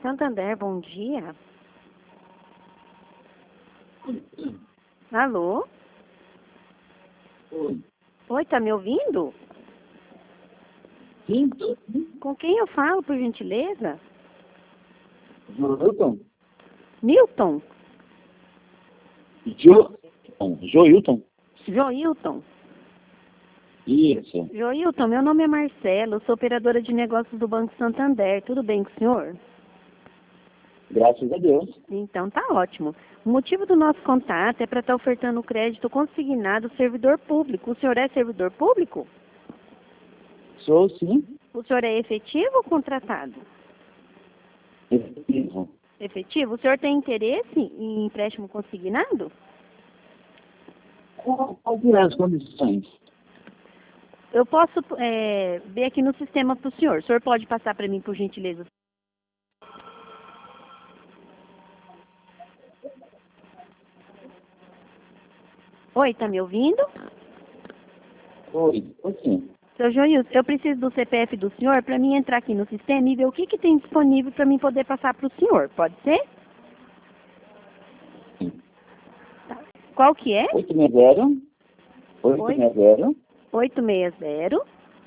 Santander, bom dia. Alô? Oi. Oi, tá me ouvindo? Sim, tô sim. Com quem eu falo, por gentileza? Joilton? Milton? Joilton. Joilton? Isso. Joilton, meu nome é Marcelo, sou operadora de negócios do Banco Santander. Tudo bem com o senhor? Graças a Deus. Então tá ótimo. O motivo do nosso contato é para estar ofertando crédito consignado ao servidor público. O senhor é servidor público? Sou sim. O senhor é efetivo ou contratado? Efetivo. Efetivo? O senhor tem interesse em empréstimo consignado? Quais serão as condições? Eu posso ver aqui no sistema para o senhor. O senhor pode passar para mim, por gentileza? Oi, tá me ouvindo? Oi, sim. Seu Joilson, eu preciso do CPF do senhor para mim entrar aqui no sistema e ver o que tem disponível para mim poder passar para o senhor. Pode ser? Sim. Tá. Qual que é? 860 860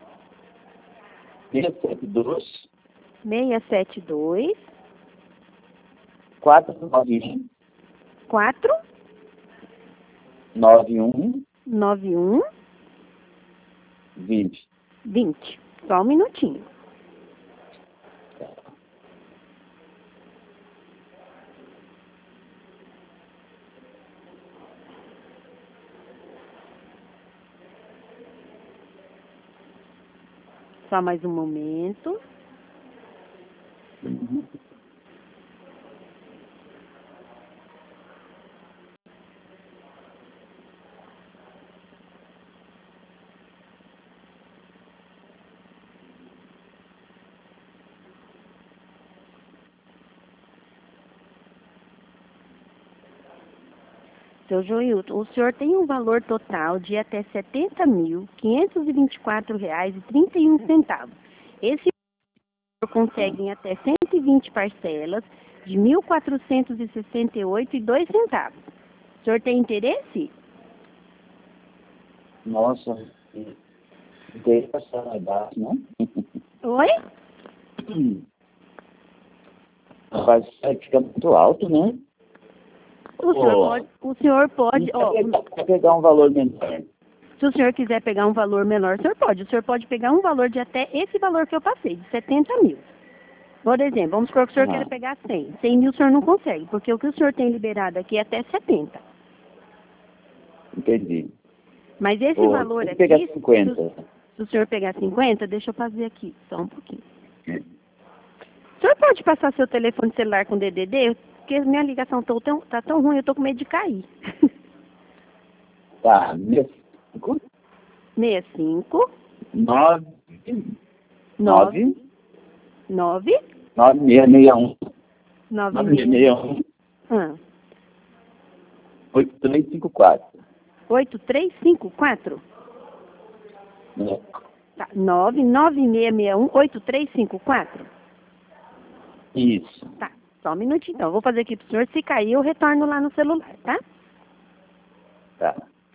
672 672 491 491 20. 20. Só um minutinho. Só mais um momento. Seu Joilton, o senhor tem um valor total de até R$ 70.524,31. Esse valor consegue em até 120 parcelas de R$ 1.468,02. O senhor tem interesse? Nossa, tem que passar a data, não? Oi? Mas fica muito alto, né? O senhor pode, Para pegar um valor menor. se o senhor quiser pegar um valor menor, o senhor pode. O senhor pode pegar um valor de até esse valor que eu passei, de 70 mil. Por exemplo, vamos supor que o senhor queira pegar 100. 100 mil o senhor não consegue, porque o que o senhor tem liberado aqui é até 70. Entendi. Mas esse valor aqui, pegar 50. se o senhor pegar 50, deixa eu fazer aqui, só um pouquinho. O senhor pode passar seu telefone celular com DDD? Porque minha ligação tá tão ruim, eu tô com medo de cair. Tá, 65 9 9 9661 9661 8354. 8354? Tá, 99661 8354? Isso. Tá, só um minutinho então. Eu vou fazer aqui pro senhor. Se cair, eu retorno lá no celular, tá? Tá.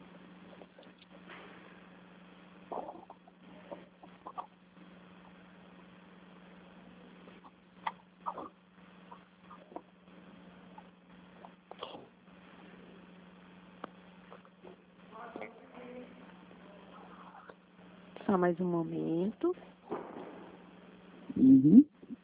Só mais um momento. Uhum.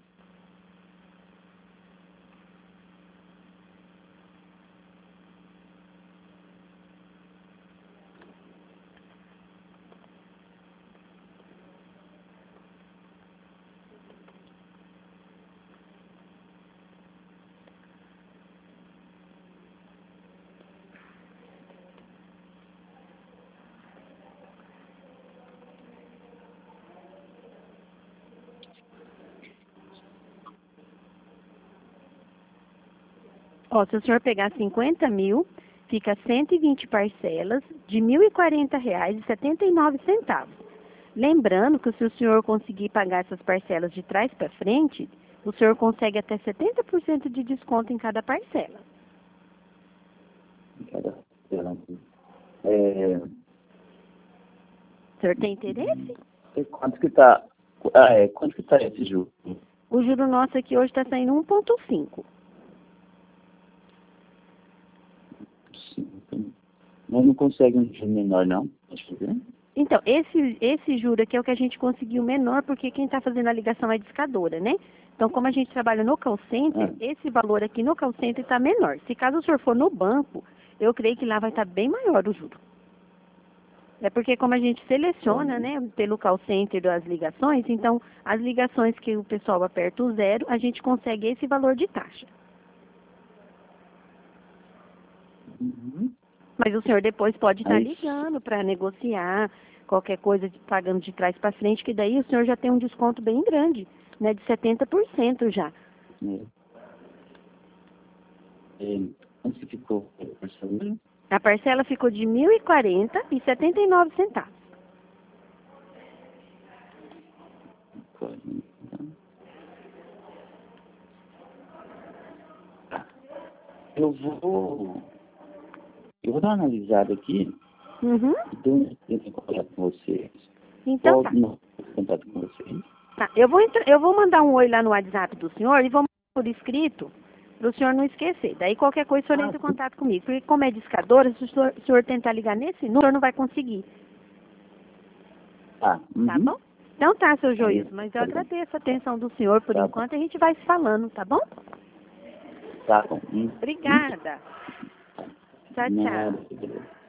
Ó, se o senhor pegar 50 mil, fica 120 parcelas de R$ 1.040,79. Lembrando que se o senhor conseguir pagar essas parcelas de trás para frente, o senhor consegue até 70% de desconto em cada parcela. Cada parcela. O senhor tem interesse? E quanto que tá? Quanto que tá esse juro? O juro nosso aqui hoje está saindo 1,5. Mas não consegue um juro menor, não? Deixa eu ver. Então, esse juro aqui é o que a gente conseguiu menor, porque quem está fazendo a ligação é a discadora, né? Então, como a gente trabalha no call center, esse valor aqui no call center está menor. Se caso o senhor for no banco, eu creio que lá vai estar bem maior o juro. É porque como a gente seleciona, né, pelo call center as ligações, então, as ligações que o pessoal aperta o 0, a gente consegue esse valor de taxa. Uhum. Mas o senhor depois pode estar ligando para negociar qualquer coisa, pagando de trás para frente, que daí o senhor já tem um desconto bem grande, né, de 70% já. Quanto que ficou a parcela? A parcela ficou de R$ 1.040,79. Eu vou dar uma analisada aqui. Uhum. Então, eu tenho contato com vocês. Então tá. Não, contato com vocês. Tá. Eu vou mandar um oi lá no WhatsApp do senhor e vou mandar por escrito para o senhor não esquecer. Daí qualquer coisa o senhor entra em contato comigo. Porque como é discadora, se o senhor tentar ligar nesse número, o senhor não vai conseguir. Tá. Uhum. Tá bom? Então tá, seu Joilson, mas eu agradeço a atenção do senhor por enquanto. A gente vai se falando, tá bom? Tá bom. Obrigada. Tchau, tchau. Nada.